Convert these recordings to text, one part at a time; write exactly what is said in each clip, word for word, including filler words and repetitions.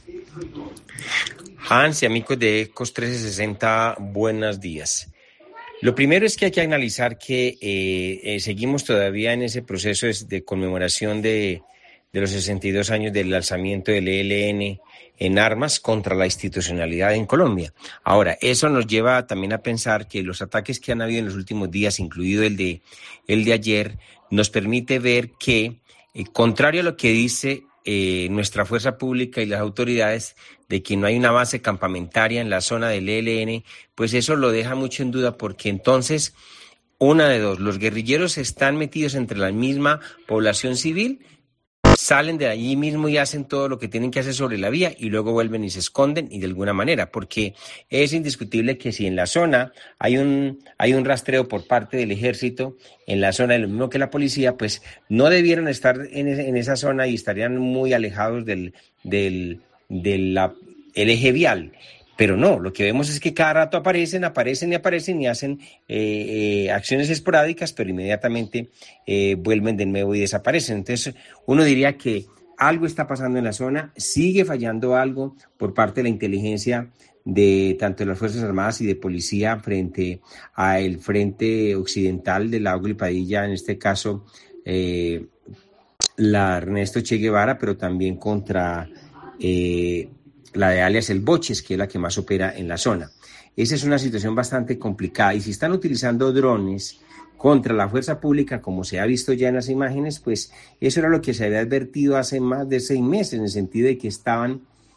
Hans y amigos de Ecos trescientos sesenta, buenos días. Lo primero es que hay que analizar que eh, eh, seguimos todavía en ese proceso de conmemoración de, de los sesenta y dos años del lanzamiento del E L N en armas contra la institucionalidad en Colombia. Ahora, eso nos lleva también a pensar que los ataques que han habido en los últimos días, incluido el de, el de ayer, nos permite ver que, eh, contrario a lo que dice eh, nuestra fuerza pública y las autoridades, de que no hay una base campamentaria en la zona del E L N, pues eso lo deja mucho en duda, porque entonces, una de dos, los guerrilleros están metidos entre la misma población civil, salen de allí mismo y hacen todo lo que tienen que hacer sobre la vía y luego vuelven y se esconden y de alguna manera, porque es indiscutible que si en la zona hay un, hay un rastreo por parte del ejército, en la zona, lo mismo que la policía, pues no debieron estar en, en esa zona y estarían muy alejados del, del, del la, el eje vial. Pero no, lo que vemos es que cada rato aparecen, aparecen y aparecen y hacen eh, eh, acciones esporádicas, pero inmediatamente eh, vuelven de nuevo y desaparecen. Entonces, uno diría que algo está pasando en la zona, sigue fallando algo por parte de la inteligencia de tanto de las Fuerzas Armadas y de Policía frente al frente occidental de Lago y Padilla, en este caso eh, la Ernesto Che Guevara, pero también contra... Eh, la de alias El Boches, que es la que más opera en la zona. Esa es una situación bastante complicada y si están utilizando drones contra la fuerza pública, como se ha visto ya en las imágenes, pues eso era lo que se había advertido hace más de seis meses, en el sentido de que estaban,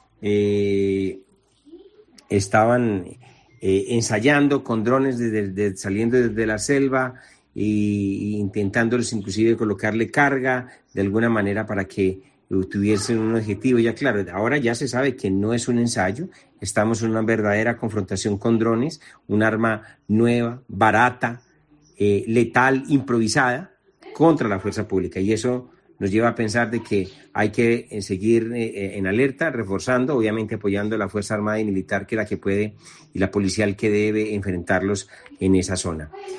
eh, estaban eh, ensayando con drones desde, desde, saliendo desde la selva e intentándoles inclusive colocarle carga de alguna manera para que tuviesen un objetivo. Ya claro, ahora ya se sabe que no es un ensayo, estamos en una verdadera confrontación con drones, un arma nueva, barata, eh, letal, improvisada contra la fuerza pública, y eso nos lleva a pensar de que hay que eh, seguir eh, en alerta, reforzando, obviamente apoyando a la Fuerza Armada y Militar, que es la que puede, y la policial que debe enfrentarlos en esa zona.